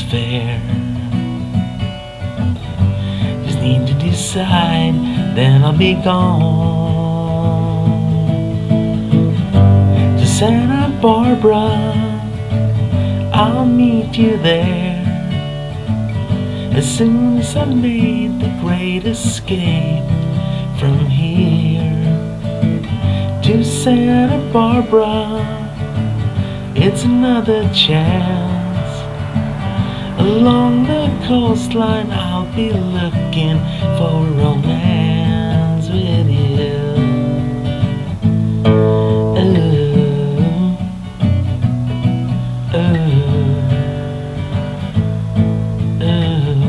fair. Just need to decide, then I'll be gone to Santa Barbara. I'll meet you there as soon as I've made the great escape from here to Santa Barbara. It's another chance. Along the coastline I'll be looking for romance with you. Oh, oh.